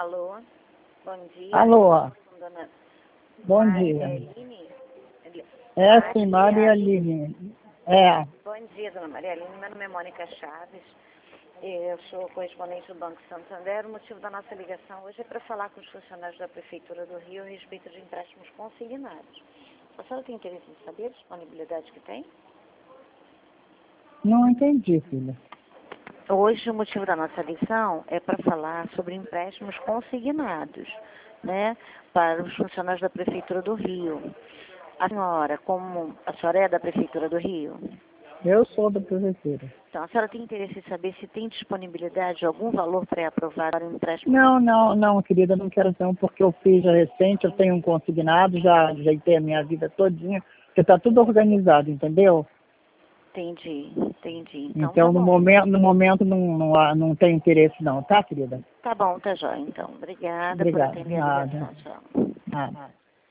Alô, bom dia. Alô, Dona bom Maria dia. Aline? É sim, Maria Aline. É, Bom dia, dona Maria Aline. Meu nome é Mônica Chaves. Eu sou correspondente do Banco Santander. O motivo da nossa ligação hoje é para falar com os funcionários da Prefeitura do Rio a respeito de empréstimos consignados. A senhora tem interesse em saber a disponibilidade que tem? não entendi, filha. Hoje o motivo da nossa ligação é para falar sobre empréstimos consignados, né, para os funcionários da Prefeitura do Rio. A senhora é da Prefeitura do Rio? Eu sou da prefeitura. Então, a senhora tem interesse em saber se tem disponibilidade de algum valor pré-aprovado para o empréstimo? Não, querida, não quero não, porque eu fiz já recente, eu tenho um consignado, já ajeitei a minha vida todinha, porque está tudo organizado, entendeu? Entendi. Então, tá Então, bom. no momento não tem interesse não, tá, querida? Tá bom, tá jóia. Então, obrigada por Obrigada, atender a nada, ligação. Tchau. nada.